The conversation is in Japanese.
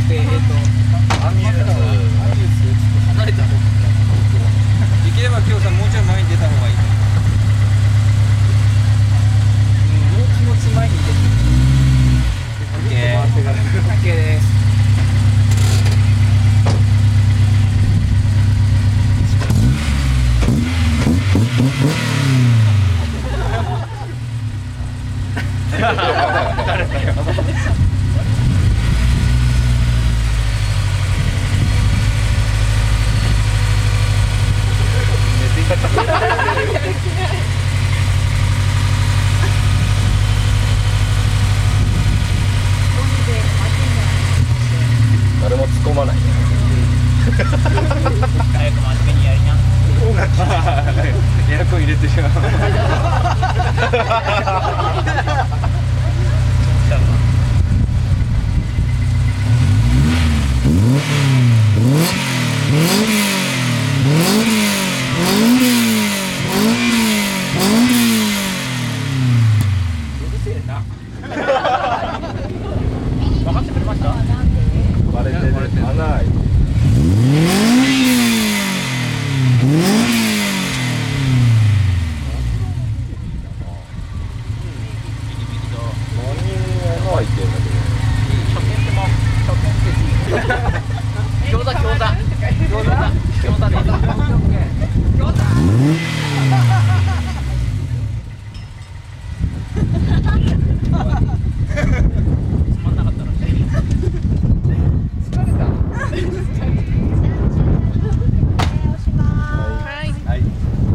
アミューズちょっと離れた方ができれば今日さもうちょい前に出た方がいい。もう気持ち前に出てOK です。誰だよ。 誰も突っ込まないね。 早く真面目にやりな。エアコン入れてしまう。分かってくれました？ バレてる。穴開いてる。何開いてんだけど。